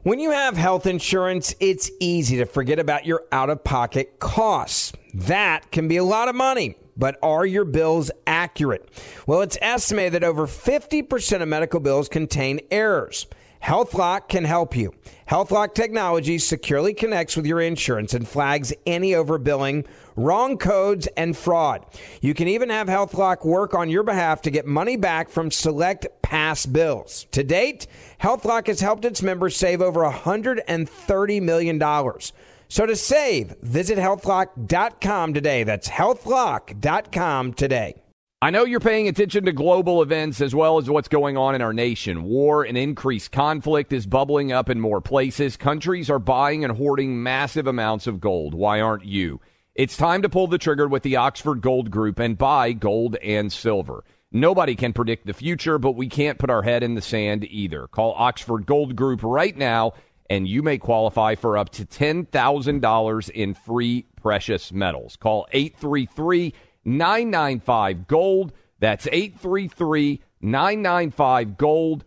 When you have health insurance, it's easy to forget about your out-of-pocket costs. That can be a lot of money, but are your bills accurate? Well, it's estimated that over 50% of medical bills contain errors. HealthLock can help you. HealthLock technology securely connects with your insurance and flags any overbilling, wrong codes, and fraud. You can even have HealthLock work on your behalf to get money back from select past bills. To date, HealthLock has helped its members save over $130 million. So to save, visit healthlock.com today. That's healthlock.com today. I know you're paying attention to global events as well as what's going on in our nation. War and increased conflict is bubbling up in more places. Countries are buying and hoarding massive amounts of gold. Why aren't you? It's time to pull the trigger with the Oxford Gold Group and buy gold and silver. Nobody can predict the future, but we can't put our head in the sand either. Call Oxford Gold Group right now, and you may qualify for up to $10,000 in free precious metals. Call 833-995-GOLD. That's 833-995-GOLD,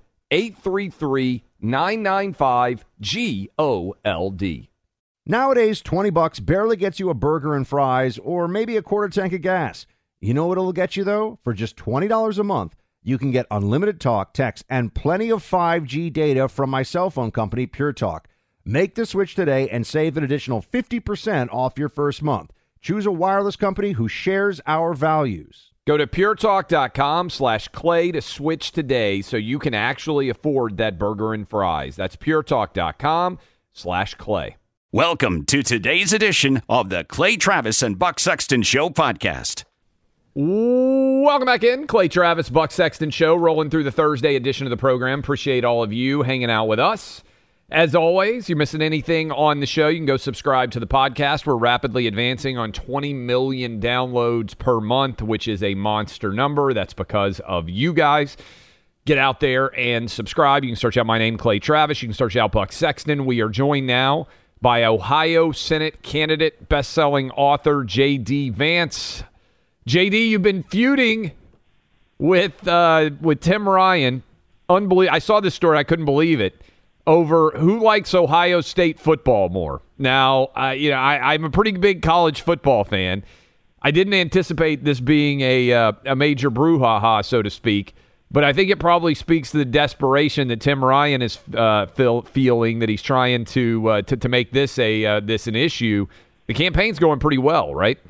833-995-GOLD. Nowadays, $20 barely gets you a burger and fries or maybe a quarter tank of gas. You know what it'll get you, though? For just $20 a month, you can get unlimited talk, text, and plenty of 5G data from my cell phone company, Pure Talk. Make the switch today and save an additional 50% off your first month. Choose a wireless company who shares our values. Go to puretalk.com/clay to switch today so you can actually afford that burger and fries. That's puretalk.com/clay. Welcome to today's edition of the Clay Travis and Buck Sexton Show podcast. Welcome back in. Clay Travis, Buck Sexton Show, rolling through the Thursday edition of the program. Appreciate all of you hanging out with us. As always, you're missing anything on the show, you can go subscribe to the podcast. We're rapidly advancing on 20 million downloads per month, which is a monster number. That's because of you guys. Get out there and subscribe. You can search out my name, Clay Travis. You can search out Buck Sexton. We are joined now by Ohio Senate candidate, best-selling author J.D. Vance. J.D., you've been feuding with Tim Ryan. I saw this story. I couldn't believe it. Over who likes Ohio State football more. Now, I'm a pretty big college football fan. I didn't anticipate this being a major brouhaha, so to speak, but I think it probably speaks to the desperation that Tim Ryan is feeling, that he's trying to make this an issue. The campaign's going pretty well, right?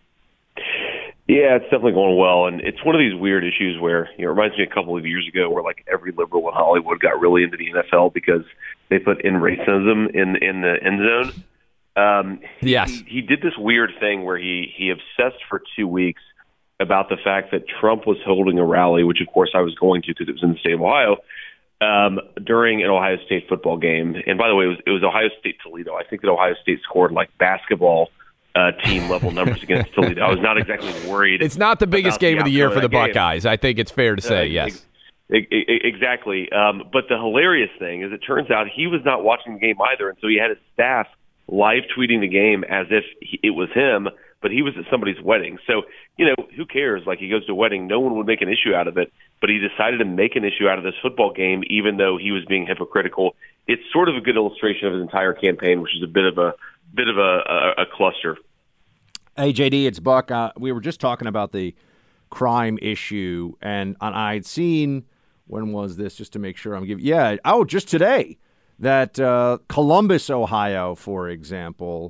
Yeah, it's definitely going well, and it's one of these weird issues where, it reminds me a couple of years ago where like every liberal in Hollywood got really into the NFL because they put in racism in the end zone. Yes. He did this weird thing where he obsessed for 2 weeks about the fact that Trump was holding a rally, which of course I was going to because it was in the state of Ohio, during an Ohio State football game. And by the way, it was Ohio State Toledo. I think that Ohio State scored like basketball team level numbers against Toledo. I was not exactly worried. It's not the biggest game of the year for the Buckeyes. I think it's fair to say, yes. Exactly. But the hilarious thing is it turns out he was not watching the game either, and so he had his staff live tweeting the game as if it was him, but he was at somebody's wedding. So, who cares? Like, he goes to a wedding. No one would make an issue out of it, but he decided to make an issue out of this football game even though he was being hypocritical. It's sort of a good illustration of his entire campaign, which is a bit of a cluster. Hey, JD, it's Buck. We were just talking about the crime issue, and I'd seen, when was this, just to make sure I'm giving, just today, that Columbus, Ohio, for example,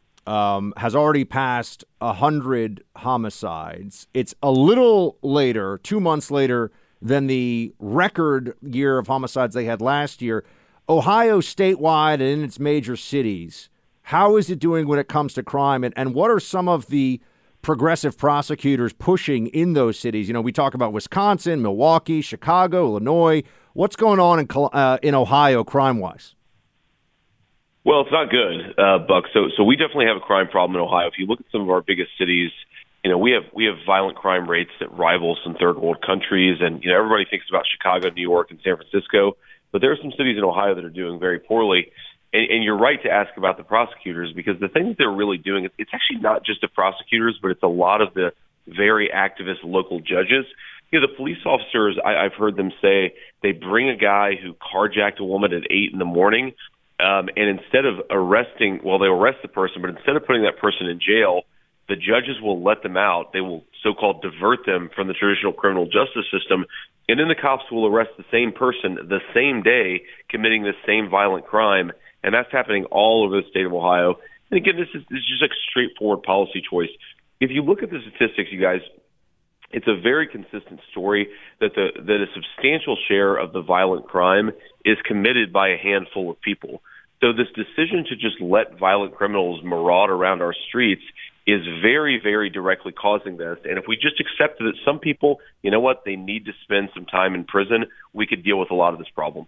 has already passed 100 homicides. It's a little later, 2 months later, than the record year of homicides they had last year. Ohio statewide and in its major cities, how is it doing when it comes to crime? And what are some of the progressive prosecutors pushing in those cities? We talk about Wisconsin, Milwaukee, Chicago, Illinois. What's going on in Ohio crime-wise? Well, it's not good, Buck. So we definitely have a crime problem in Ohio. If you look at some of our biggest cities, we have violent crime rates that rival some third world countries. And, everybody thinks about Chicago, New York, and San Francisco. But there are some cities in Ohio that are doing very poorly. And you're right to ask about the prosecutors, because the thing that they're really doing, it's actually not just the prosecutors, but it's a lot of the very activist local judges. The police officers, I've heard them say they bring a guy who carjacked a woman at 8 in the morning, And instead of arresting, well, they'll arrest the person, but instead of putting that person in jail, the judges will let them out. They will so-called divert them from the traditional criminal justice system, and then the cops will arrest the same person the same day committing the same violent crime, and that's happening all over the state of Ohio. And again, this is just a straightforward policy choice. If you look at the statistics, you guys, it's a very consistent story that a substantial share of the violent crime is committed by a handful of people. So this decision to just let violent criminals maraud around our streets is very, very directly causing this. And if we just accepted that some people, you know what, they need to spend some time in prison, we could deal with a lot of this problem.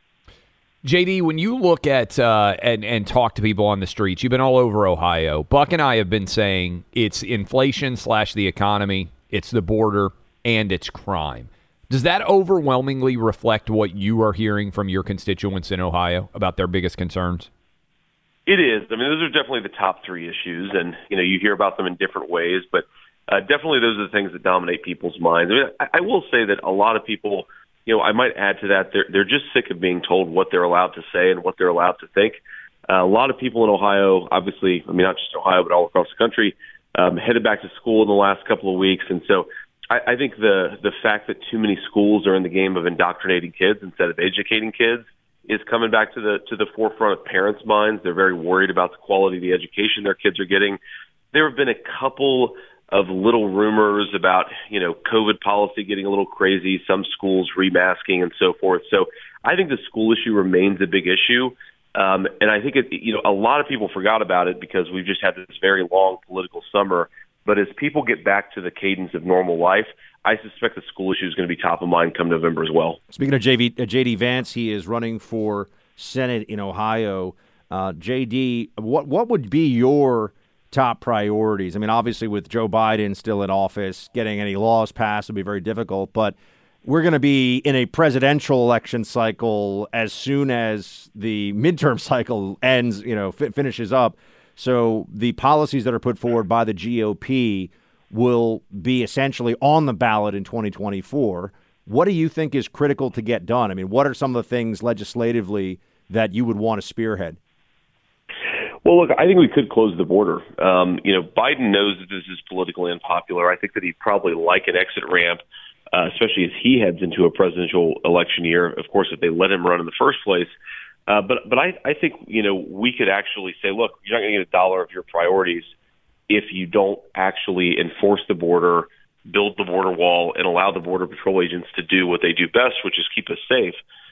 JD, when you look at and talk to people on the streets, you've been all over Ohio. Buck and I have been saying it's inflation / the economy, it's the border, and it's crime. Does that overwhelmingly reflect what you are hearing from your constituents in Ohio about their biggest concerns? It is. I mean, those are definitely the top three issues, and you hear about them in different ways, but definitely those are the things that dominate people's minds. I mean, I will say that a lot of people, I might add to that, they're just sick of being told what they're allowed to say and what they're allowed to think. A lot of people in Ohio, obviously, I mean, not just Ohio, but all across the country, headed back to school in the last couple of weeks, and so I think the fact that too many schools are in the game of indoctrinating kids instead of educating kids is coming back to the forefront of parents' minds. They're very worried about the quality of the education their kids are getting. There have been a couple of little rumors about, COVID policy getting a little crazy, some schools remasking and so forth. So I think the school issue remains a big issue. And I think a lot of people forgot about it because we've just had this very long political summer. But as people get back to the cadence of normal life, I suspect the school issue is going to be top of mind come November as well. Speaking of J.D. Vance, he is running for Senate in Ohio. J.D., what would be your top priorities? I mean, obviously with Joe Biden still in office, getting any laws passed would be very difficult, but we're going to be in a presidential election cycle as soon as the midterm cycle ends, finishes up. So the policies that are put forward by the GOP will be essentially on the ballot in 2024. What do you think is critical to get done? I mean, what are some of the things legislatively that you would want to spearhead? Well, look, I think we could close the border. Biden knows that this is politically unpopular. I think that he'd probably like an exit ramp, especially as he heads into a presidential election year, of course, if they let him run in the first place. But I think, we could actually say, look, you're not going to get $1 of your priorities if you don't actually enforce the border, build the border wall, and allow the Border Patrol agents to do what they do best, which is keep us safe.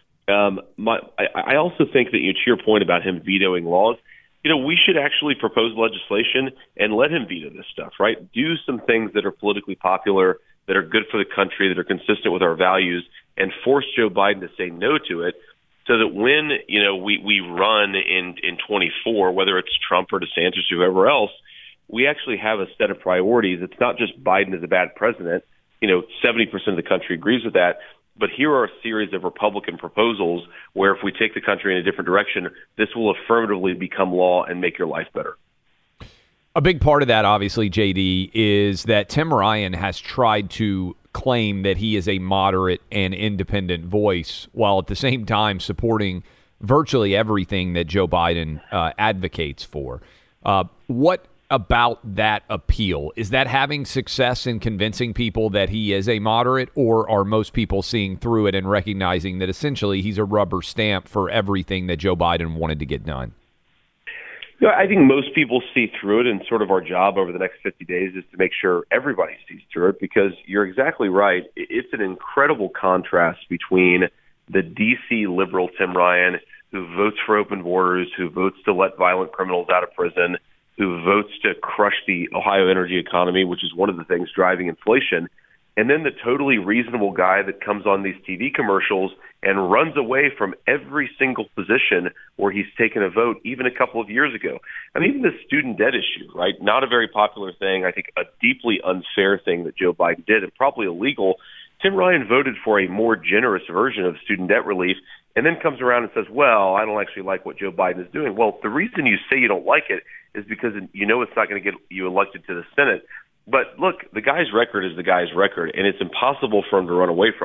I also think that, to your point about him vetoing laws, we should actually propose legislation and let him veto this stuff, right? Do some things that are politically popular, that are good for the country, that are consistent with our values, and force Joe Biden to say no to it. So that when, we run in 24, whether it's Trump or DeSantis or whoever else, we actually have a set of priorities. It's not just Biden is a bad president. 70% of the country agrees with that. But here are a series of Republican proposals where if we take the country in a different direction, this will affirmatively become law and make your life better. A big part of that, obviously, JD, is that Tim Ryan has tried to claim that he is a moderate and independent voice while at the same time supporting virtually everything that Joe Biden advocates for. What about that appeal? Is that having success in convincing people that he is a moderate, or are most people seeing through it and recognizing that essentially he's a rubber stamp for everything that Joe Biden wanted to get done? I think most people see through it, and sort of our job over the next 50 days is to make sure everybody sees through it, because you're exactly right. It's an incredible contrast between the D.C. liberal Tim Ryan, who votes for open borders, who votes to let violent criminals out of prison, who votes to crush the Ohio energy economy, which is one of the things driving inflation, and then the totally reasonable guy that comes on these TV commercials and runs away from every single position where he's taken a vote, even a couple of years ago. I mean, even the student debt issue, right? Not a very popular thing. I think a deeply unfair thing that Joe Biden did, and probably illegal. Tim Ryan voted for a more generous version of student debt relief and then comes around and says, well, I don't actually like what Joe Biden is doing. Well, the reason you say you don't like it is because it's not going to get you elected to the Senate. But look, the guy's record is the guy's record, and it's impossible for him to run away from it.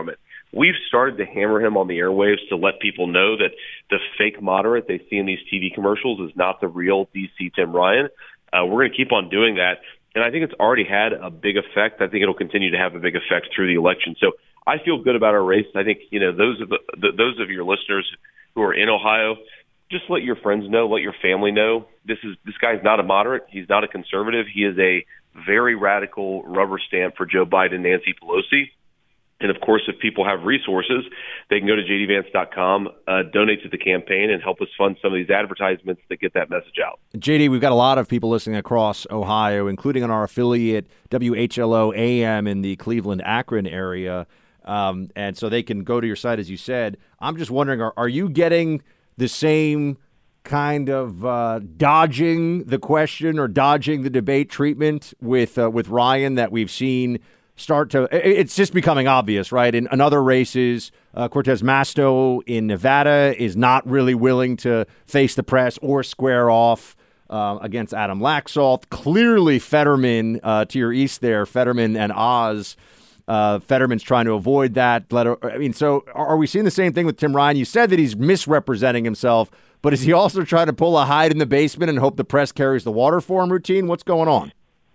we've started to hammer him on the airwaves to let people know that the fake moderate they see in these TV commercials is not the real DC Tim Ryan. We're going to keep on doing that. And I think it's already had a big effect. I think it'll continue to have a big effect through the election. So I feel good about our race. I think, those of your listeners who are in Ohio, just let your friends know, let your family know. This guy's not a moderate. He's not a conservative. He is a very radical rubber stamp for Joe Biden, Nancy Pelosi. And, of course, if people have resources, they can go to jdvance.com, donate to the campaign, and help us fund some of these advertisements that get that message out. JD, we've got a lot of people listening across Ohio, including on our affiliate WHLO AM in the Cleveland-Akron area. And so they can go to your site, as you said. I'm just wondering, are you getting the same kind of dodging the question or dodging the debate treatment with Ryan that we've seen start to – it's just becoming obvious, right? In other races, Cortez Masto in Nevada is not really willing to face the press or square off against Adam Laxalt. Clearly, Fetterman, to your east there, Fetterman and Oz, Fetterman's trying to avoid that. So are we seeing the same thing with Tim Ryan? You said that he's misrepresenting himself, but is he also trying to pull a hide in the basement and hope the press carries the water for him routine? What's going on?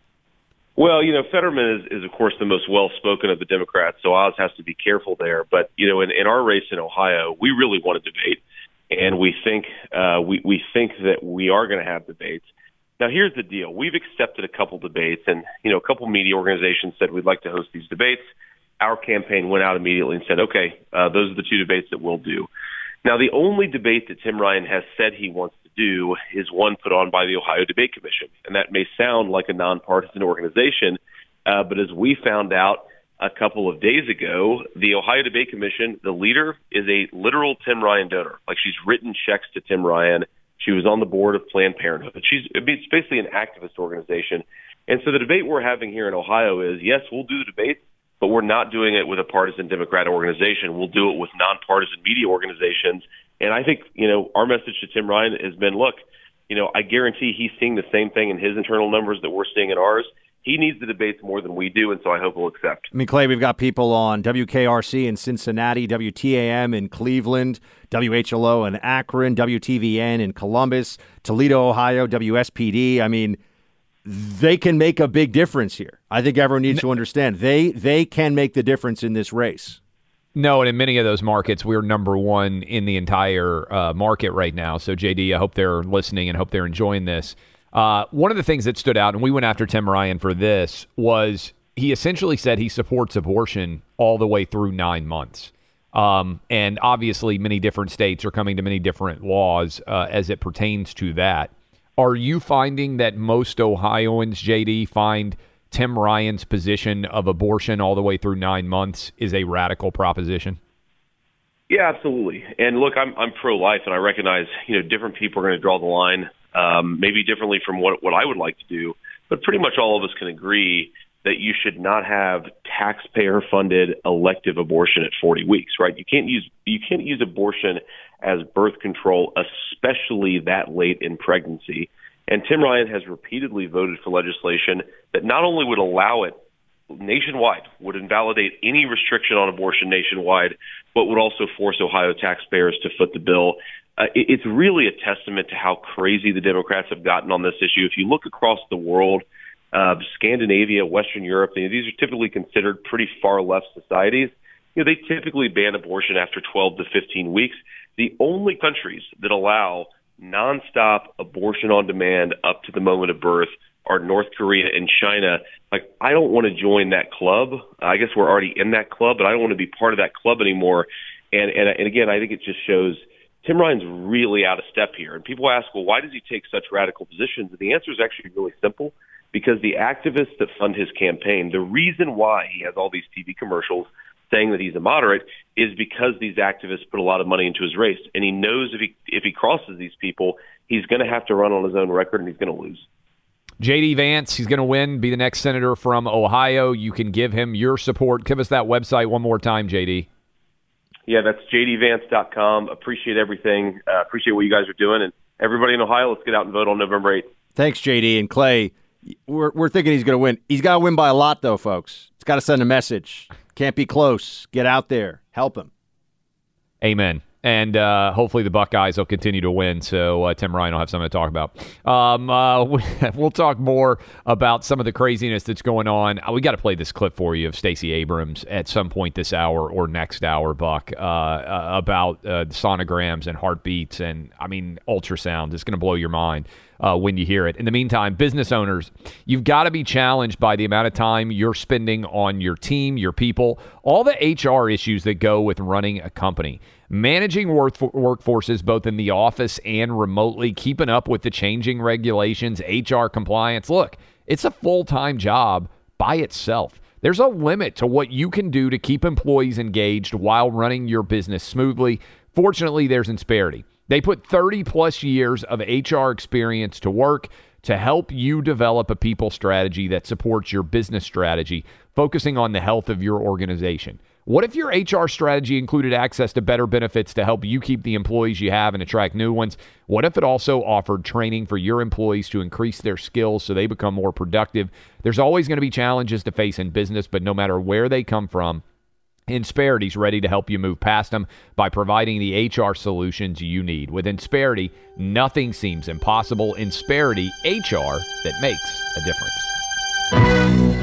Well, Fetterman is of course, the most well-spoken of the Democrats, so Oz has to be careful there. But, in our race in Ohio, we really want to debate, and we think we think that we are going to have debates. Now, here's the deal. We've accepted a couple debates, and, a couple media organizations said we'd like to host these debates. Our campaign went out immediately and said, okay, those are the two debates that we'll do. Now, the only debate that Tim Ryan has said he wants to do is one put on by the Ohio Debate Commission. And that may sound like a nonpartisan organization, but as we found out a couple of days ago, the Ohio Debate Commission, the leader, is a literal Tim Ryan donor. Like, she's written checks to Tim Ryan. She was on the board of Planned Parenthood. It's basically an activist organization. And so the debate we're having here in Ohio is, yes, we'll do the debate, but we're not doing it with a partisan Democrat organization. We'll do it with nonpartisan media organizations. And I think, our message to Tim Ryan has been, look, I guarantee he's seeing the same thing in his internal numbers that we're seeing in ours. He needs the debates more than we do, and so I hope he'll accept. Clay, we've got people on WKRC in Cincinnati, WTAM in Cleveland, WHLO in Akron, WTVN in Columbus, Toledo, Ohio, WSPD. They can make a big difference here. I think everyone needs to understand. They can make the difference in this race. No, and in many of those markets, we're number one in the entire market right now. So, JD, I hope they're listening and hope they're enjoying this. One of the things that stood out, and we went after Tim Ryan for this, was he essentially said he supports abortion all the way through 9 months. And obviously, many different states are coming to many different laws as it pertains to that. Are you finding that most Ohioans, JD, find Tim Ryan's position of abortion all the way through 9 months is a radical proposition? Yeah, absolutely. And look, I'm pro-life, and I recognize, different people are going to draw the line maybe differently from what I would like to do. But pretty much all of us can agree that you should not have taxpayer-funded elective abortion at 40 weeks, right? You can't use abortion as birth control, especially that late in pregnancy. And Tim Ryan has repeatedly voted for legislation that not only would allow it nationwide, would invalidate any restriction on abortion nationwide, but would also force Ohio taxpayers to foot the bill. It's really a testament to how crazy the Democrats have gotten on this issue. If you look across the world, Scandinavia, Western Europe, these are typically considered pretty far left societies. They typically ban abortion after 12 to 15 weeks. The only countries that allow nonstop abortion on demand up to the moment of birth are North Korea and China. Like, I don't want to join that club. I guess we're already in that club, but I don't want to be part of that club anymore. And again, I think it just shows Tim Ryan's really out of step here. And people ask, well, why does he take such radical positions? And the answer is actually really simple, because the activists that fund his campaign, the reason why he has all these TV commercials saying that he's a moderate is because these activists put a lot of money into his race. And he knows if he crosses these people, he's going to have to run on his own record and he's going to lose. J.D. Vance, he's going to win, be the next senator from Ohio. You can give him your support. Give us that website one more time, J.D. Yeah, that's jdvance.com. Appreciate everything. Appreciate what you guys are doing. And everybody in Ohio, let's get out and vote on November 8th. Thanks, J.D. And Clay, we're thinking he's going to win. He's got to win by a lot, though, folks. It's got to send a message. Can't be close. Get out there. Help him. Amen. And hopefully the Buckeyes will continue to win, so Tim Ryan will have something to talk about. We'll talk more about some of the craziness that's going on. We got to play this clip for you of Stacey Abrams at some point this hour or next hour, Buck, about sonograms and heartbeats and, ultrasound. It's going to blow your mind when you hear it. In the meantime, business owners, you've got to be challenged by the amount of time you're spending on your team, your people, all the HR issues that go with running a company. Managing workforces both in the office and remotely, keeping up with the changing regulations, HR compliance. Look, it's a full-time job by itself. There's a limit to what you can do to keep employees engaged while running your business smoothly. Fortunately, there's Insperity. They put 30-plus years of HR experience to work to help you develop a people strategy that supports your business strategy, focusing on the health of your organization. What if your HR strategy included access to better benefits to help you keep the employees you have and attract new ones? What if it also offered training for your employees to increase their skills so they become more productive? There's always going to be challenges to face in business, but no matter where they come from, Insperity's ready to help you move past them by providing the HR solutions you need. With Insperity, nothing seems impossible. Insperity, HR that makes a difference.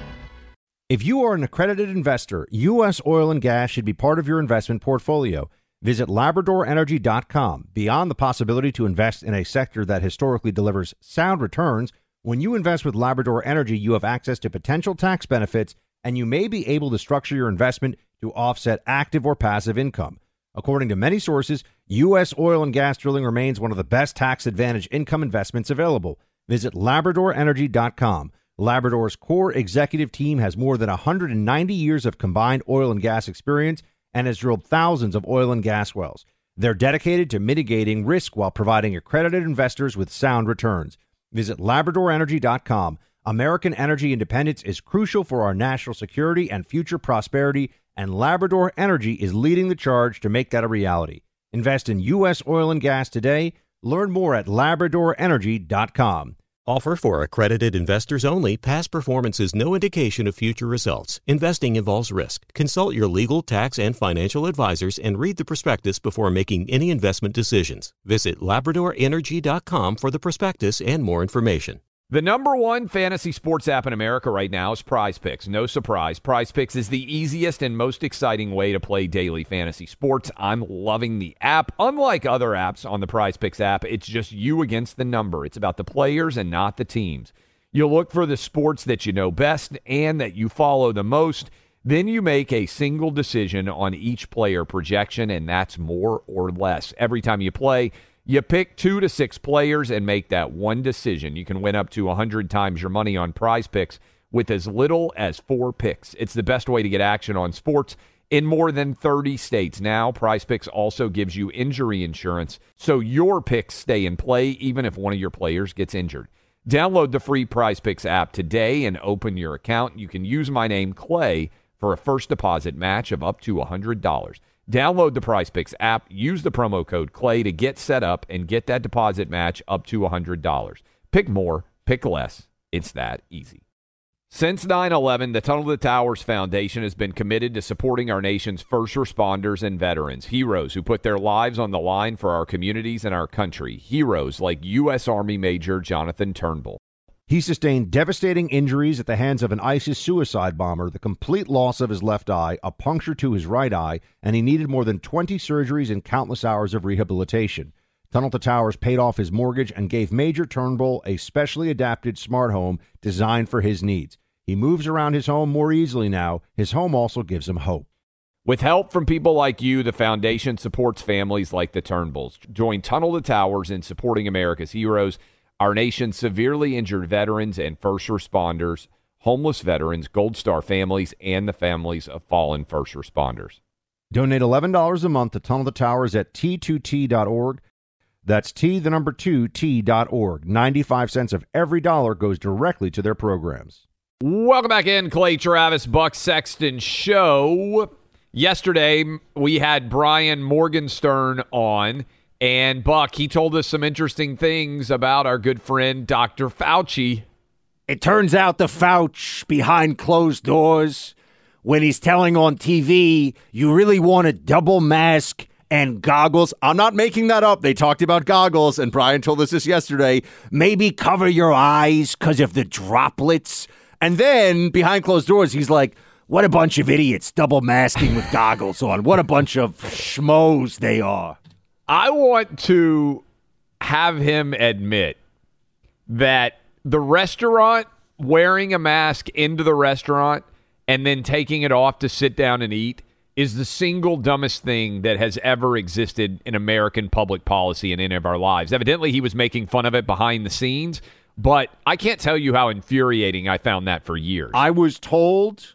If you are an accredited investor, U.S. oil and gas should be part of your investment portfolio. Visit LabradorEnergy.com. Beyond the possibility to invest in a sector that historically delivers sound returns, when you invest with Labrador Energy, you have access to potential tax benefits, and you may be able to structure your investment to offset active or passive income. According to many sources, U.S. oil and gas drilling remains one of the best tax-advantaged income investments available. Visit LabradorEnergy.com. Labrador's core executive team has more than 190 years of combined oil and gas experience and has drilled thousands of oil and gas wells. They're dedicated to mitigating risk while providing accredited investors with sound returns. Visit LabradorEnergy.com. American energy independence is crucial for our national security and future prosperity, and Labrador Energy is leading the charge to make that a reality. Invest in U.S. oil and gas today. Learn more at LabradorEnergy.com. Offer for accredited investors only. Past performance is no indication of future results. Investing involves risk. Consult your legal, tax, and financial advisors and read the prospectus before making any investment decisions. Visit LabradorEnergy.com for the prospectus and more information. The number one fantasy sports app in America right now is Prize Picks. No surprise, Prize Picks is the easiest and most exciting way to play daily fantasy sports. I'm loving the app. Unlike other apps on the Prize Picks app, it's just you against the number. It's about the players and not the teams. You'll look for the sports that you know best and that you follow the most. Then you make a single decision on each player projection, and that's more or less. Every time you play, you pick 2 to 6 players and make that one decision. You can win up to 100 times your money on Prize Picks with as little as 4 picks. It's the best way to get action on sports in more than 30 states. Now, Prize Picks also gives you injury insurance, so your picks stay in play even if one of your players gets injured. Download the free Prize Picks app today and open your account. You can use my name, Clay, for a first deposit match of up to $100. Download the Prize Picks app, use the promo code CLAY to get set up and get that deposit match up to $100. Pick more, pick less. It's that easy. Since 9/11, the Tunnel to Towers Foundation has been committed to supporting our nation's first responders and veterans, heroes who put their lives on the line for our communities and our country, heroes like U.S. Army Major Jonathan Turnbull. He sustained devastating injuries at the hands of an ISIS suicide bomber, the complete loss of his left eye, a puncture to his right eye, and he needed more than 20 surgeries and countless hours of rehabilitation. Tunnel to Towers paid off his mortgage and gave Major Turnbull a specially adapted smart home designed for his needs. He moves around his home more easily now. His home also gives him hope. With help from people like you, the foundation supports families like the Turnbulls. Join Tunnel to Towers in supporting America's heroes, our nation's severely injured veterans and first responders, homeless veterans, Gold Star families, and the families of fallen first responders. Donate $11 a month to Tunnel to Towers at T2T.org. That's T2T.org. 95 cents of every dollar goes directly to their programs. Welcome back in, Clay Travis, Buck Sexton Show. Yesterday, we had Brian Morgenstern on. And, Buck, he told us some interesting things about our good friend, Dr. Fauci. It turns out the Fauci behind closed doors when he's telling on TV, you really want a double mask and goggles. I'm not making that up. They talked about goggles, and Brian told us this yesterday. Maybe cover your eyes because of the droplets. And then behind closed doors, he's like, what a bunch of idiots double masking with goggles on. What a bunch of schmoes they are. I want to have him admit that the restaurant wearing a mask into the restaurant and then taking it off to sit down and eat is the single dumbest thing that has ever existed in American public policy in any of our lives. Evidently, he was making fun of it behind the scenes, but I can't tell you how infuriating I found that for years. I was told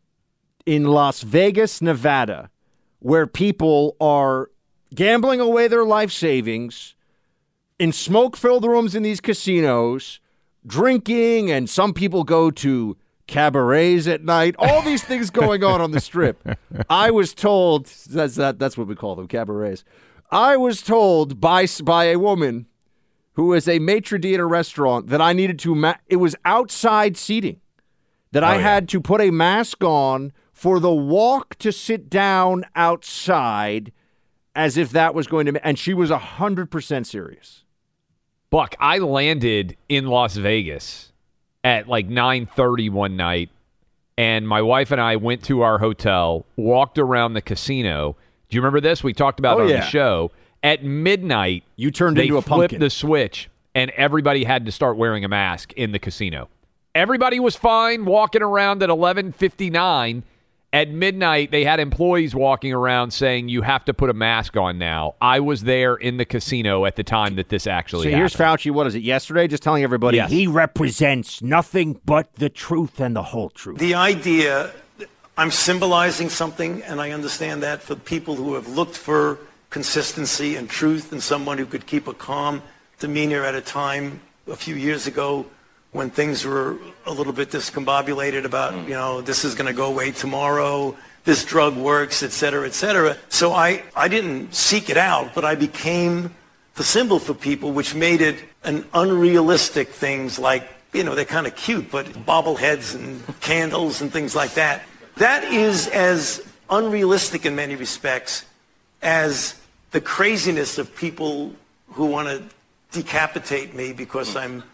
in Las Vegas, Nevada, where people are gambling away their life savings in smoke-filled rooms in these casinos, drinking, and some people go to cabarets at night, all these things going on the Strip. I was told, that's what we call them, cabarets. I was told by a woman who is a maitre d' at a restaurant that I needed to, it was outside seating, that I had to put a mask on for the walk to sit down outside as if that was going to, and she was 100% serious. Buck, I landed in Las Vegas at like 9:30 one night, and my wife and I went to our hotel, walked around the casino. Do you remember this? We talked about it on the show. At midnight, you turned into a pumpkin. They flipped the switch, and everybody had to start wearing a mask in the casino. Everybody was fine walking around at 11:59. At midnight, they had employees walking around saying, you have to put a mask on now. I was there in the casino at the time that this actually happened. So here's Fauci, what is it, yesterday? Just telling everybody he represents nothing but the truth and the whole truth. The idea, I'm symbolizing something, and I understand that for people who have looked for consistency and truth and someone who could keep a calm demeanor at a time a few years ago when things were a little bit discombobulated about, this is going to go away tomorrow, this drug works, et cetera, et cetera. So I didn't seek it out, but I became the symbol for people, which made it an unrealistic things like, they're kind of cute, but bobbleheads and candles and things like that. That is as unrealistic in many respects as the craziness of people who want to decapitate me because I'm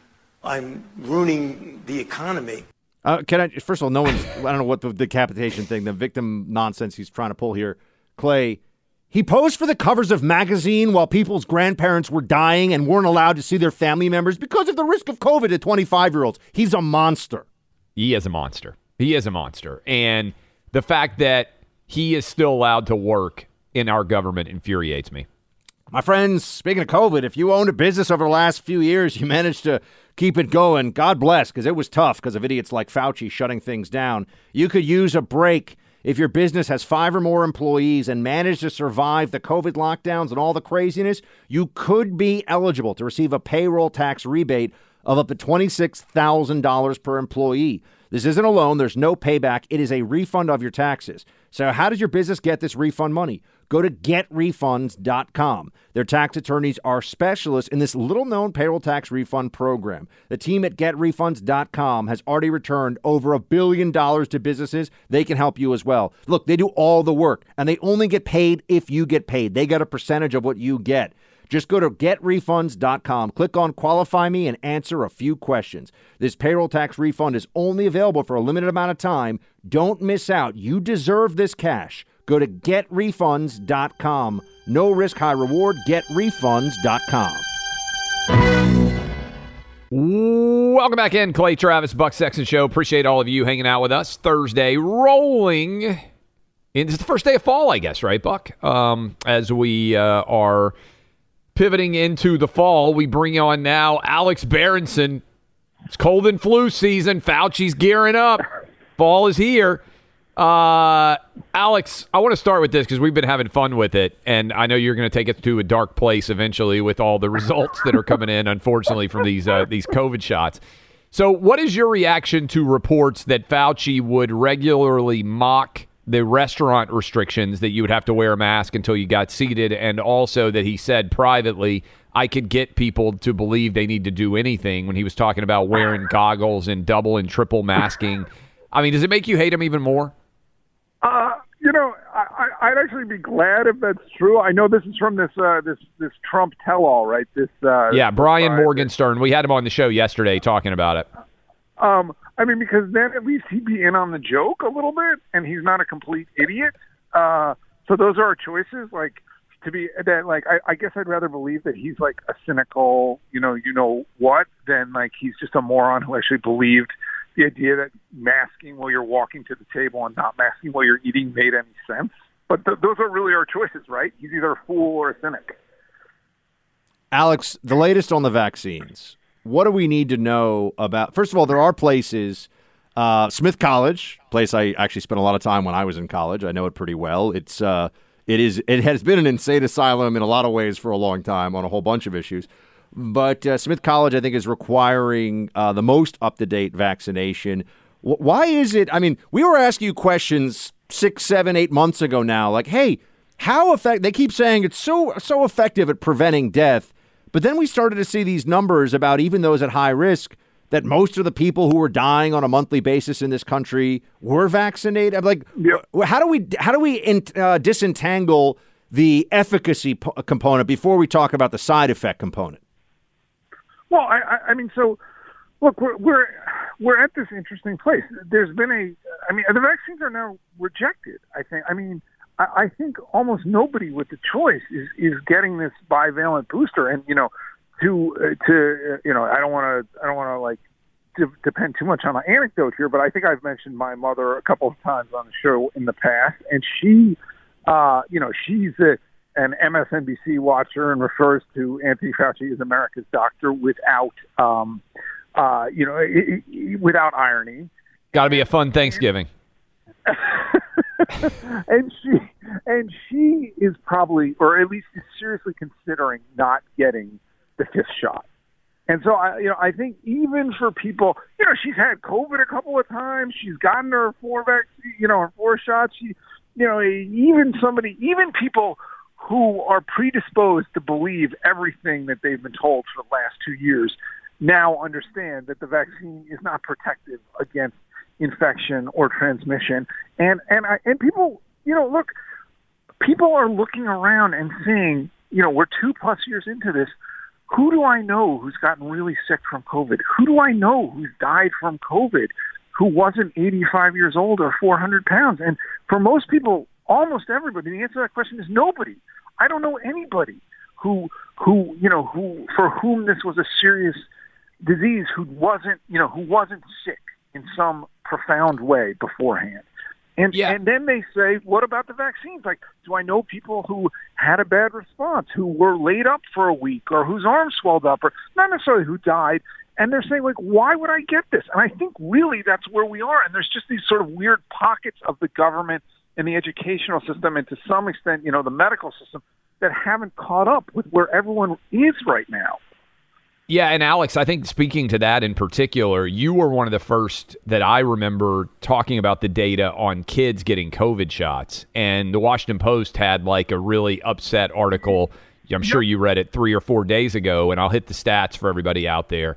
ruining the economy. Can I, first of all, I don't know what the decapitation thing, the victim nonsense he's trying to pull here. Clay, he posed for the covers of magazine while people's grandparents were dying and weren't allowed to see their family members because of the risk of COVID to 25-year-olds. He's a monster. He is a monster. He is a monster. And the fact that he is still allowed to work in our government infuriates me. My friends, speaking of COVID, if you owned a business over the last few years, you managed to keep it going, God bless, because it was tough because of idiots like Fauci shutting things down. You could use a break if your business has 5 or more employees and managed to survive the COVID lockdowns and all the craziness. You could be eligible to receive a payroll tax rebate of up to $26,000 per employee. This isn't a loan. There's no payback. It is a refund of your taxes. So how does your business get this refund money? Go to getrefunds.com. Their tax attorneys are specialists in this little-known payroll tax refund program. The team at getrefunds.com has already returned over $1 billion to businesses. They can help you as well. Look, they do all the work, and they only get paid if you get paid. They get a percentage of what you get. Just go to getrefunds.com, click on Qualify Me, and answer a few questions. This payroll tax refund is only available for a limited amount of time. Don't miss out. You deserve this cash. Go to getrefunds.com. No risk, high reward. Getrefunds.com. Welcome back in. Clay Travis, Buck Sexton Show. Appreciate all of you hanging out with us. Thursday, rolling. It's the first day of fall, I guess, right, Buck? As we are pivoting into the fall, we bring on now Alex Berenson. It's cold and flu season. Fauci's gearing up. Fall is here. Alex, I want to start with this because we've been having fun with it, and I know you're going to take it to a dark place eventually with all the results that are coming in, unfortunately, from these COVID shots. So what is your reaction to reports that Fauci would regularly mock the restaurant restrictions that you would have to wear a mask until you got seated, and also that he said privately, I could get people to believe they need to do anything when he was talking about wearing goggles and double and triple masking? I mean, does it make you hate him even more? I'd actually be glad if that's true. I know this is from this Trump tell-all, right? Brian Morgenstern. We had him on the show yesterday talking about it. Because then at least he'd be in on the joke a little bit, and he's not a complete idiot. So those are our choices. Like to be that, like I guess I'd rather believe that he's like a cynical, you know what, than like he's just a moron who actually believed the idea that masking while you're walking to the table and not masking while you're eating made any sense. But those are really our choices, right? He's either a fool or a cynic. Alex, the latest on the vaccines. What do we need to know about? First of all, there are places, Smith College, place I actually spent a lot of time when I was in college. I know it pretty well. It has been an insane asylum in a lot of ways for a long time on a whole bunch of issues. But Smith College, I think, is requiring the most up-to-date vaccination. Why is it? I mean, we were asking you questions 6, 7, 8 months ago now, like, hey, how effective? They keep saying it's so effective at preventing death. But then we started to see these numbers about even those at high risk, that most of the people who were dying on a monthly basis in this country were vaccinated. I'm like, yep. How do we disentangle the efficacy component before we talk about the side effect component? Well, so look, we're at this interesting place. There's been the vaccines are now rejected. I think almost nobody with the choice is getting this bivalent booster, and I don't want to like depend too much on an anecdote here, but I think I've mentioned my mother a couple of times on the show in the past, and she, she's an MSNBC watcher and refers to Anthony Fauci as America's doctor without irony. Got to be a fun Thanksgiving. and she is probably, or at least is seriously considering not getting the 5th shot. And so I think even for people, she's had COVID a couple of times. She's gotten her 4 shots. Even people who are predisposed to believe everything that they've been told for the last 2 years now understand that the vaccine is not protective against infection or transmission. And people, look, people are looking around and saying, we're 2+ years into this. Who do I know who's gotten really sick from COVID? Who do I know who's died from COVID who wasn't 85 years old or 400 pounds? And for most people, almost everybody, the answer to that question is nobody. I don't know anybody who for whom this was a serious disease who wasn't sick in some profound way beforehand. And then they say, what about the vaccines? Like, do I know people who had a bad response, who were laid up for a week, or whose arms swelled up, or not necessarily who died? And they're saying, like, why would I get this? And I think really that's where we are. And there's just these sort of weird pockets of the government and the educational system, and to some extent, the medical system, that haven't caught up with where everyone is right now. Yeah, and Alex, I think speaking to that in particular, you were one of the first that I remember talking about the data on kids getting COVID shots. And the Washington Post had like a really upset article. I'm sure you read it 3 or 4 days ago, and I'll hit the stats for everybody out there.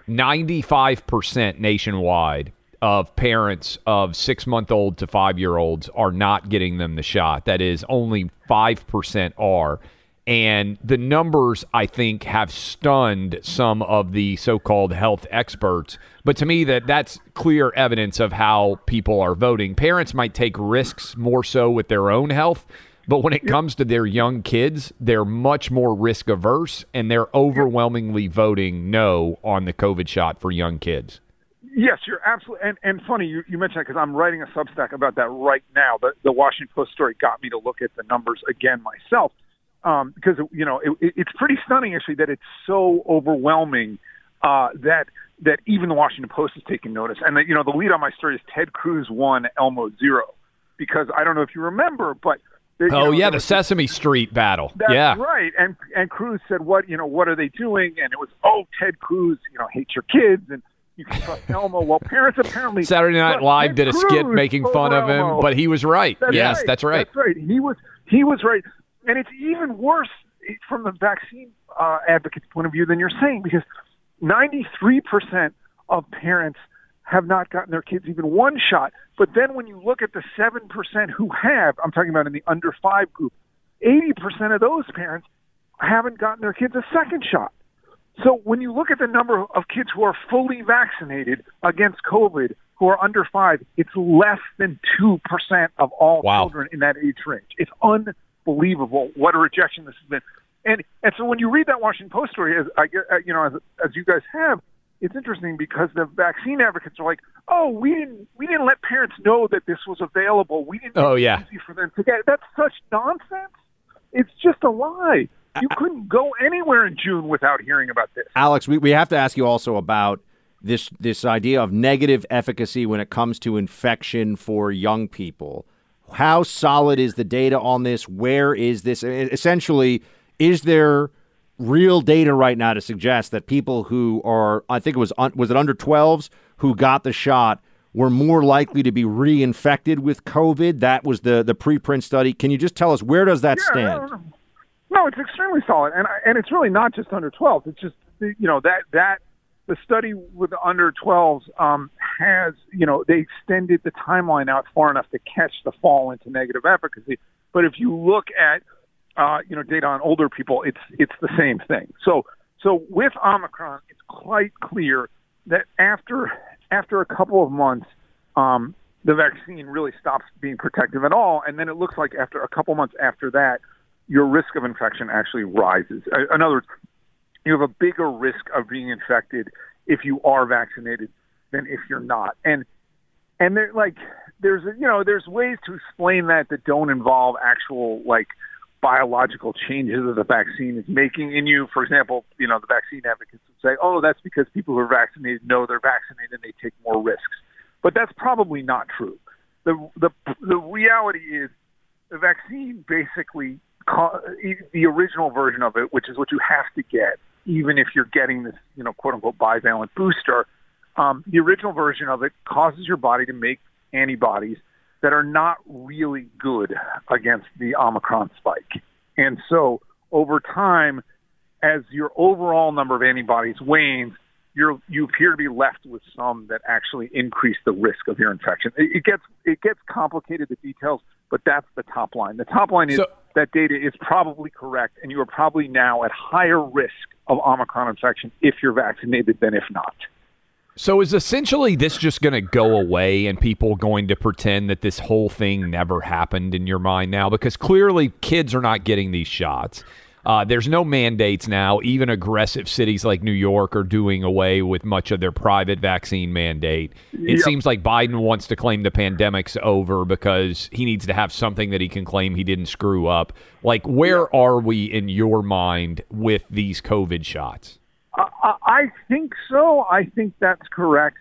95% nationwide of parents of 6-month-old to 5-year-olds are not getting them the shot. That is, only 5% are. And the numbers, I think, have stunned some of the so-called health experts. But to me, that's clear evidence of how people are voting. Parents might take risks more so with their own health, but when it comes to their young kids, they're much more risk averse, and they're overwhelmingly voting no on the COVID shot for young kids. Yes, you're absolutely. And funny, you mentioned that because I'm writing a Substack about that right now. The Washington Post story got me to look at the numbers again myself. Because, it's pretty stunning, actually, that it's so overwhelming that even the Washington Post is taking notice. And, the lead on my story is Ted Cruz won Elmo 0. Because I don't know if you remember, but... the Sesame Street battle. That's right. And Cruz said, what are they doing? And it was, Ted Cruz, hates your kids, and you can trust Elmo. Well, parents apparently... Saturday Night Live did a skit making fun of him, but he was right. That's right. That's right. He was right. And it's even worse from the vaccine advocate's point of view than you're saying, because 93% of parents have not gotten their kids even one shot. But then when you look at the 7% who have, I'm talking about in the under 5 group, 80% of those parents haven't gotten their kids a second shot. So when you look at the number of kids who are fully vaccinated against COVID who are under 5, it's less than 2% of all children in that age range. It's unbelievable what a rejection this has been. And so when you read that Washington Post story, as you guys have, it's interesting because the vaccine advocates are like, "Oh, we didn't let parents know that this was available. We didn't make it easy for them to get it." That's such nonsense. It's just a lie. You couldn't go anywhere in June without hearing about this. Alex, we have to ask you also about this idea of negative efficacy when it comes to infection for young people. How solid is the data on this? Where is this? Essentially, is there real data right now to suggest that people who are, I think it was it under 12s who got the shot were more likely to be reinfected with COVID? That was the preprint study. Can you just tell us, where does that stand? No, it's extremely solid, and it's really not just under 12s. It's just that the study with the under 12s has they extended the timeline out far enough to catch the fall into negative efficacy. But if you look at data on older people, it's the same thing. So with Omicron, it's quite clear that after a couple of months, the vaccine really stops being protective at all, and then it looks like after a couple months after that, your risk of infection actually rises. In other words, you have a bigger risk of being infected if you are vaccinated than if you're not. And there's ways to explain that don't involve actual biological changes that the vaccine is making in you. For example, the vaccine advocates would say, "Oh, that's because people who are vaccinated know they're vaccinated and they take more risks." But that's probably not true. The reality is the vaccine basically, the original version of it, which is what you have to get, even if you're getting this, quote unquote, bivalent booster, the original version of it causes your body to make antibodies that are not really good against the Omicron spike. And so over time, as your overall number of antibodies wanes, you appear to be left with some that actually increase the risk of your infection. It gets complicated, the details, but that's the top line. The top line is that data is probably correct, and you are probably now at higher risk of Omicron infection if you're vaccinated than if not. So is essentially this just going to go away and people going to pretend that this whole thing never happened in your mind now? Because clearly kids are not getting these shots. There's no mandates now. Even aggressive cities like New York are doing away with much of their private vaccine mandate. It seems like Biden wants to claim the pandemic's over because he needs to have something that he can claim he didn't screw up. Where are we in your mind with these COVID shots? I think so. I think that's correct.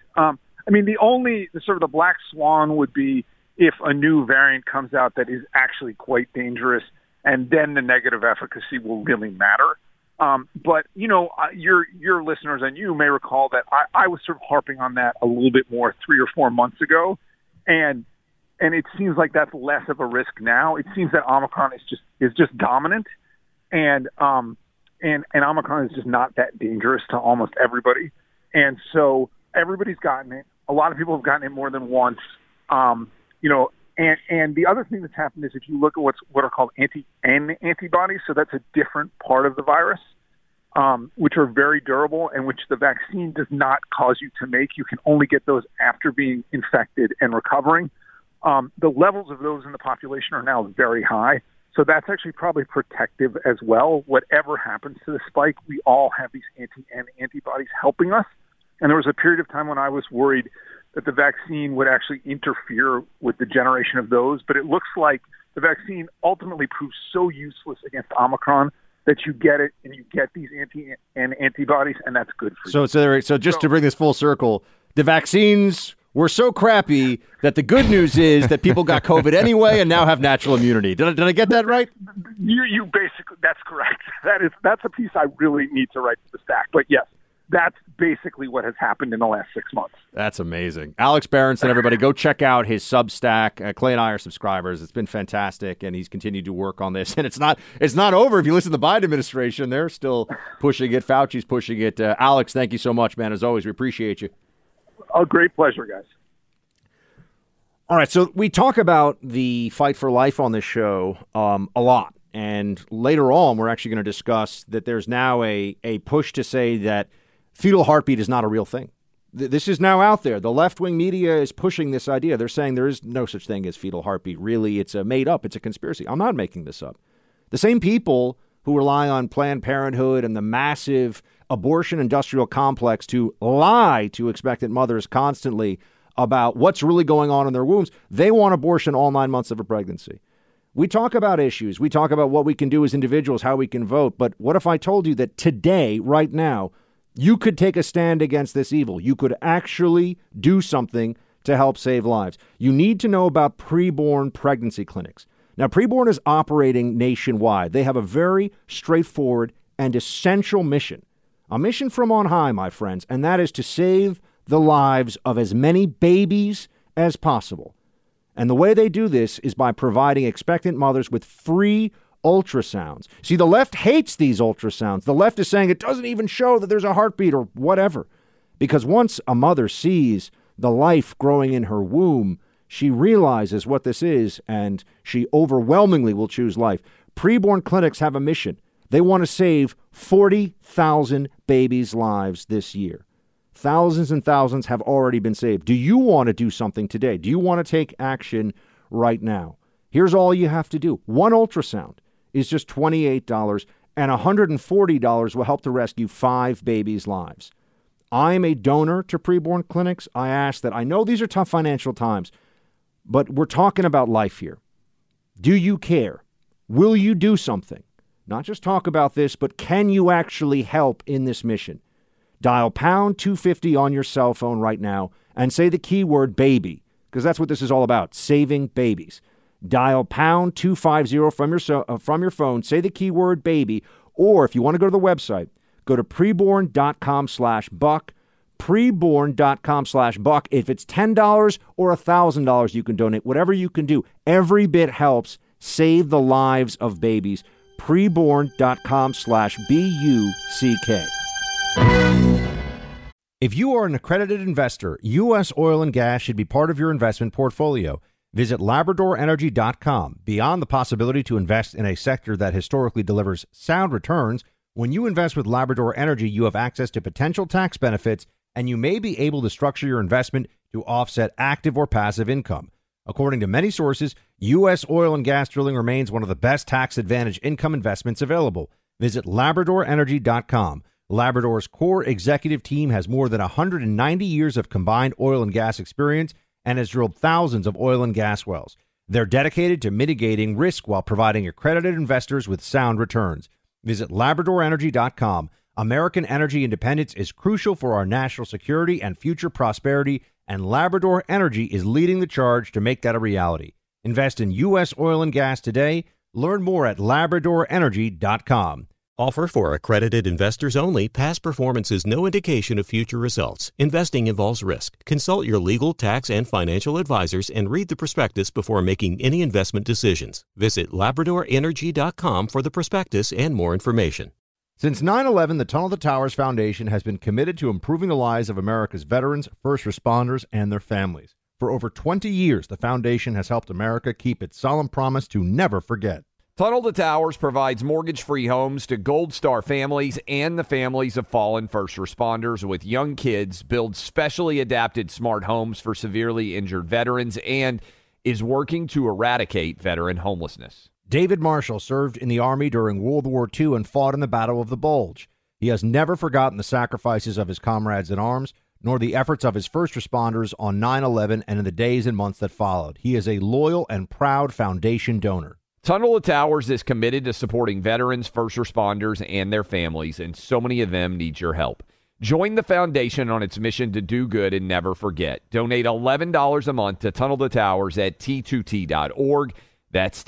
The black swan would be if a new variant comes out that is actually quite dangerous, and then the negative efficacy will really matter. But your listeners and you may recall that I was sort of harping on that a little bit more 3 or 4 months ago, and it seems like that's less of a risk now. It seems that Omicron is just dominant, and Omicron is just not that dangerous to almost everybody. And so everybody's gotten it. A lot of people have gotten it more than once. And the other thing that's happened is if you look at what are called anti-N antibodies, so that's a different part of the virus, which are very durable and which the vaccine does not cause you to make. You can only get those after being infected and recovering. The levels of those in the population are now very high. So that's actually probably protective as well. Whatever happens to the spike, we all have these anti-N antibodies helping us. And there was a period of time when I was worried that the vaccine would actually interfere with the generation of those. But it looks like the vaccine ultimately proves so useless against Omicron that you get it and you get these anti-N antibodies, and that's good for you. So just to bring this full circle, the vaccines were so crappy that the good news is that people got COVID anyway and now have natural immunity. Did I get that right? You basically, that's correct. That's a piece I really need to write to the stack. But yes, that's basically what has happened in the last 6 months. That's amazing. Alex Berenson, everybody, go check out his Substack. Clay and I are subscribers. It's been fantastic, and he's continued to work on this. And it's not over. If you listen to the Biden administration, they're still pushing it. Fauci's pushing it. Alex, thank you so much, man. As always, we appreciate you. A great pleasure, guys. All right, so we talk about the fight for life on this show a lot. And later on, we're actually going to discuss that there's now a push to say that fetal heartbeat is not a real thing. This is now out there. The left-wing media is pushing this idea. They're saying there is no such thing as fetal heartbeat. Really, it's a made up. It's a conspiracy. I'm not making this up. The same people who rely on Planned Parenthood and the massive abortion industrial complex to lie to expectant mothers constantly about what's really going on in their wombs, they want abortion all 9 months of a pregnancy. We talk about issues. We talk about what we can do as individuals, how we can vote. But what if I told you that today, right now, you could take a stand against this evil? You could actually do something to help save lives. You need to know about preborn pregnancy clinics. Now, Preborn is operating nationwide. They have a very straightforward and essential mission. A mission from on high, my friends, and that is to save the lives of as many babies as possible. And the way they do this is by providing expectant mothers with free ultrasounds. See, the left hates these ultrasounds. The left is saying it doesn't even show that there's a heartbeat or whatever. Because once a mother sees the life growing in her womb, she realizes what this is, and she overwhelmingly will choose life. Preborn clinics have a mission. They want to save 40,000 babies' lives this year. Thousands and thousands have already been saved. Do you want to do something today? Do you want to take action right now? Here's all you have to do. One ultrasound is just $28, and $140 will help to rescue 5 babies' lives. I'm a donor to Preborn clinics. I ask that. I know these are tough financial times, but we're talking about life here. Do you care? Will you do something? Not just talk about this, but can you actually help in this mission? Dial pound 250 on your cell phone right now and say the keyword baby, because that's what this is all about, saving babies. Dial pound 250 from your phone, say the keyword baby, or if you want to go to the website, go to preborn.com/buck, preborn.com/buck. If it's $10 or $1,000 you can donate, whatever you can do, every bit helps save the lives of babies. Preborn.com/BUCK. If you are an accredited investor, U.S. oil and gas should be part of your investment portfolio. Visit LabradorEnergy.com. Beyond the possibility to invest in a sector that historically delivers sound returns, when you invest with Labrador Energy, you have access to potential tax benefits, and you may be able to structure your investment to offset active or passive income. According to many sources, U.S. oil and gas drilling remains one of the best tax-advantaged income investments available. Visit LabradorEnergy.com. Labrador's core executive team has more than 190 years of combined oil and gas experience and has drilled thousands of oil and gas wells. They're dedicated to mitigating risk while providing accredited investors with sound returns. Visit LabradorEnergy.com. American energy independence is crucial for our national security and future prosperity, and Labrador Energy is leading the charge to make that a reality. Invest in U.S. oil and gas today. Learn more at LabradorEnergy.com. Offer for accredited investors only. Past performance is no indication of future results. Investing involves risk. Consult your legal, tax, and financial advisors and read the prospectus before making any investment decisions. Visit LabradorEnergy.com for the prospectus and more information. Since 9/11, the Tunnel to Towers Foundation has been committed to improving the lives of America's veterans, first responders, and their families. For over 20 years, the foundation has helped America keep its solemn promise to never forget. Tunnel to Towers provides mortgage-free homes to Gold Star families and the families of fallen first responders with young kids, builds specially adapted smart homes for severely injured veterans, and is working to eradicate veteran homelessness. David Marshall served in the Army during World War II and fought in the Battle of the Bulge. He has never forgotten the sacrifices of his comrades in arms, nor the efforts of his first responders on 9/11 and in the days and months that followed. He is a loyal and proud foundation donor. Tunnel to Towers is committed to supporting veterans, first responders, and their families, and so many of them need your help. Join the foundation on its mission to do good and never forget. Donate $11 a month to Tunnel to Towers at T2T.org. That's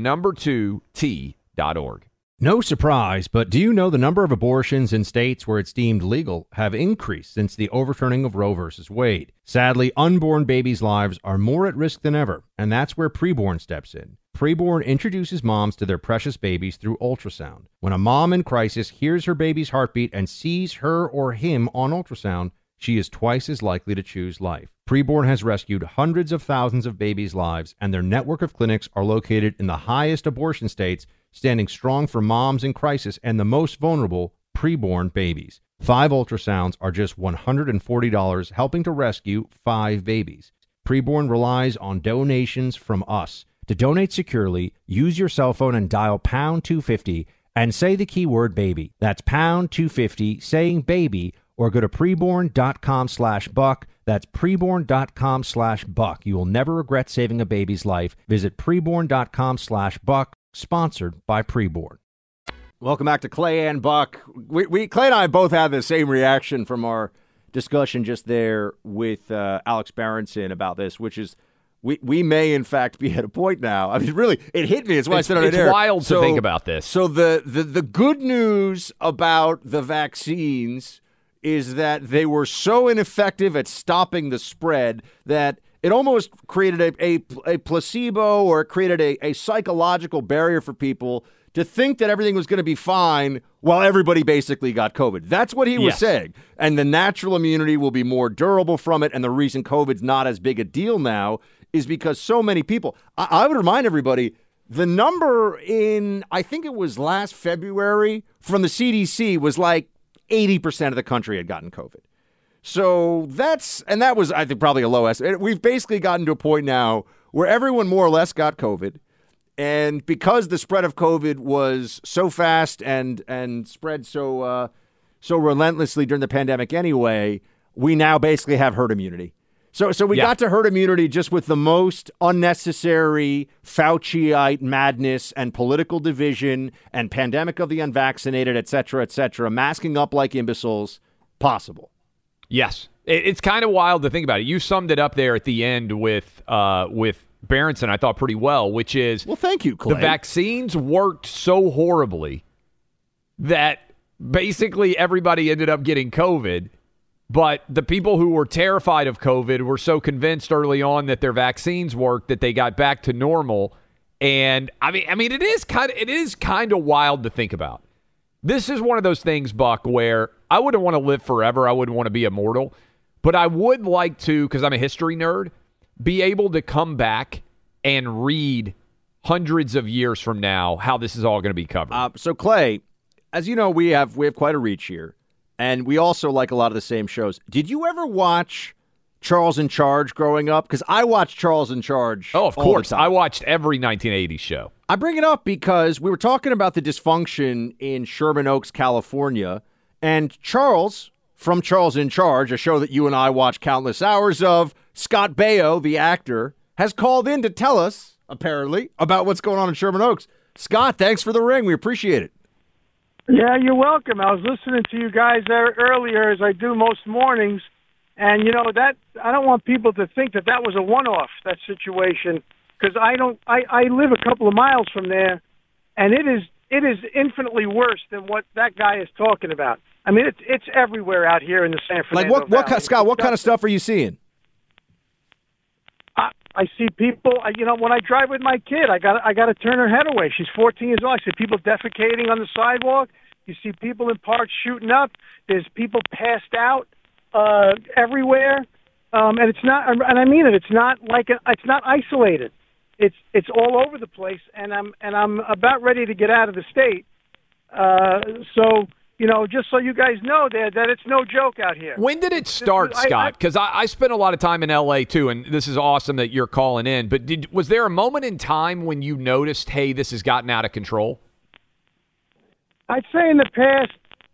T2T.org. No surprise, but do you know the number of abortions in states where it's deemed legal have increased since the overturning of Roe v. Wade? Sadly, unborn babies' lives are more at risk than ever, and that's where Preborn steps in. Preborn introduces moms to their precious babies through ultrasound. When a mom in crisis hears her baby's heartbeat and sees her or him on ultrasound, she is twice as likely to choose life. Preborn has rescued hundreds of thousands of babies' lives, and their network of clinics are located in the highest abortion states, standing strong for moms in crisis and the most vulnerable, preborn babies. 5 ultrasounds are just $140, helping to rescue 5 babies. Preborn relies on donations from us. To donate securely, use your cell phone and dial pound 250 and say the keyword baby. That's pound 250 saying baby, or go to preborn.com/buck. That's preborn.com/buck. You will never regret saving a baby's life. Visit preborn.com/buck, sponsored by Preborn. Welcome back to Clay and Buck. Clay and I both had the same reaction from our discussion just there with Alex Berenson about this, which is we may in fact be at a point now. I mean, really, it hit me. It's why I said on it. It's wild to think about this. So the good news about the vaccines is that they were so ineffective at stopping the spread that it almost created a placebo, or it created a psychological barrier for people to think that everything was going to be fine while everybody basically got COVID. That's what he was saying. And the natural immunity will be more durable from it. And the reason COVID's not as big a deal now is because so many people. I would remind everybody, the number in, I think it was last February from the CDC was like 80% of the country had gotten COVID. So that was, I think, probably a low estimate. We've basically gotten to a point now where everyone more or less got COVID. And because the spread of COVID was so fast and spread so relentlessly during the pandemic anyway, we now basically have herd immunity. So we got to herd immunity just with the most unnecessary Fauciite madness and political division and pandemic of the unvaccinated, et cetera, masking up like imbeciles possible. Yes. It's kind of wild to think about it. You summed it up there at the end with Berenson, I thought, pretty well, which is... Well, thank you, Clay. The vaccines worked so horribly that basically everybody ended up getting COVID, but the people who were terrified of COVID were so convinced early on that their vaccines worked that they got back to normal. And, I mean, it is kind of wild to think about. This is one of those things, Buck, where I wouldn't want to live forever. I wouldn't want to be immortal. But I would like to, because I'm a history nerd, be able to come back and read hundreds of years from now how this is all going to be covered. So, Clay, as you know, we have quite a reach here, and we also like a lot of the same shows. Did you ever watch Charles in Charge growing up? Because I watched Charles in Charge. Oh, of course. I watched every 1980s show. I bring it up because we were talking about the dysfunction in Sherman Oaks, California, and Charles from Charles in Charge, a show that you and I watched countless hours of, Scott Baio, the actor, has called in to tell us, apparently, about what's going on in Sherman Oaks. Scott, thanks for the ring. We appreciate it. Yeah, you're welcome. I was listening to you guys there earlier, as I do most mornings, and that I don't want people to think that was a one-off, that situation, because I live a couple of miles from there, and it is infinitely worse than what that guy is talking about. I mean, it's everywhere out here in the San Fernando Valley. Scott, what kind of stuff are you seeing? I see people, when I drive with my kid, I got to turn her head away. She's 14 years old. I see people defecating on the sidewalk. You see people in parks shooting up. There's people passed out everywhere. And it's not, and I mean it, it's not isolated. It's all over the place, and I'm about ready to get out of the state. So, just so you guys know that it's no joke out here. When did it start, Scott? Because I spent a lot of time in L.A. too, and this is awesome that you're calling in. But was there a moment in time when you noticed, hey, this has gotten out of control? I'd say in the past,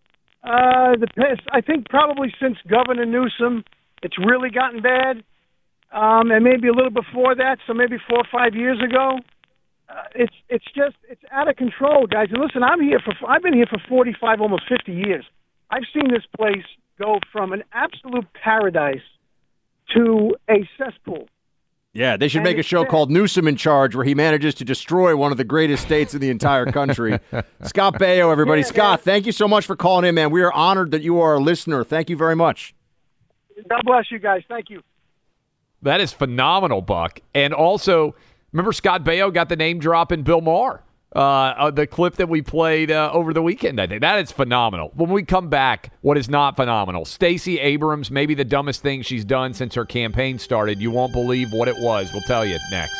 I think probably since Governor Newsom, it's really gotten bad. And maybe a little before that, so maybe 4 or 5 years ago. It's out of control, guys. And listen, I've been here for 45, almost 50 years. I've seen this place go from an absolute paradise to a cesspool. Yeah, they should make a show called Newsom in Charge, where he manages to destroy one of the greatest states in the entire country. Scott Baio, everybody. Yeah, Scott, thank you so much for calling in, man. We are honored that you are a listener. Thank you very much. God bless you guys. Thank you. That is phenomenal, Buck. And also, remember Scott Baio got the name drop in Bill Maher the clip that we played over the weekend. I think that is phenomenal. When we come back, what is not phenomenal? Stacey Abrams, maybe the dumbest thing she's done since her campaign started. You won't believe what it was. We'll tell you next.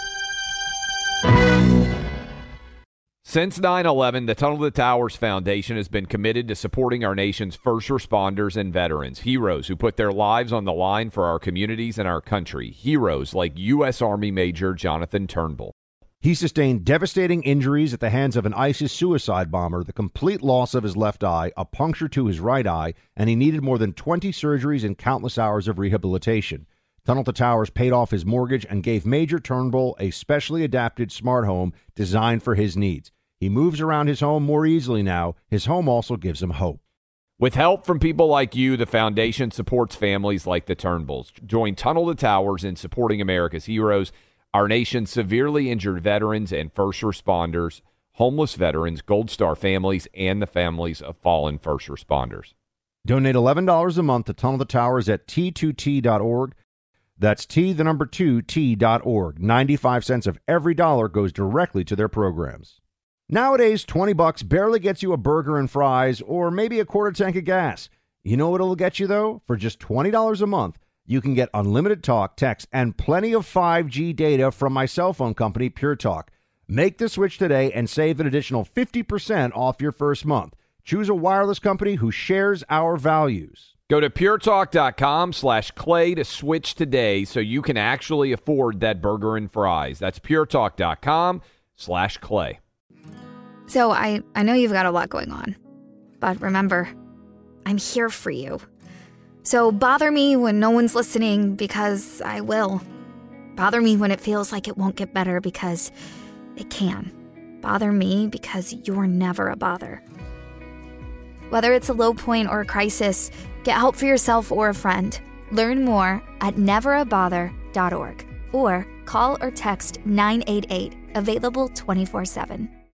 Since 9/11, the Tunnel to Towers Foundation has been committed to supporting our nation's first responders and veterans, heroes who put their lives on the line for our communities and our country, heroes like U.S. Army Major Jonathan Turnbull. He sustained devastating injuries at the hands of an ISIS suicide bomber, the complete loss of his left eye, a puncture to his right eye, and he needed more than 20 surgeries and countless hours of rehabilitation. Tunnel to Towers paid off his mortgage and gave Major Turnbull a specially adapted smart home designed for his needs. He moves around his home more easily now. His home also gives him hope. With help from people like you, the foundation supports families like the Turnbulls. Join Tunnel to Towers in supporting America's heroes, our nation's severely injured veterans and first responders, homeless veterans, Gold Star families, and the families of fallen first responders. Donate $11 a month to Tunnel to Towers at T2T.org. That's T2T.org. 95 cents of every dollar goes directly to their programs. Nowadays, $20 barely gets you a burger and fries or maybe a quarter tank of gas. You know what it'll get you, though? For just $20 a month, you can get unlimited talk, text, and plenty of 5G data from my cell phone company, Pure Talk. Make the switch today and save an additional 50% off your first month. Choose a wireless company who shares our values. Go to puretalk.com/Clay to switch today so you can actually afford that burger and fries. That's puretalk.com/Clay. So I know you've got a lot going on, but remember, I'm here for you. So bother me when no one's listening, because I will. Bother me when it feels like it won't get better, because it can. Bother me because you're never a bother. Whether it's a low point or a crisis, get help for yourself or a friend. Learn more at neverabother.org or call or text 988, available 24/7.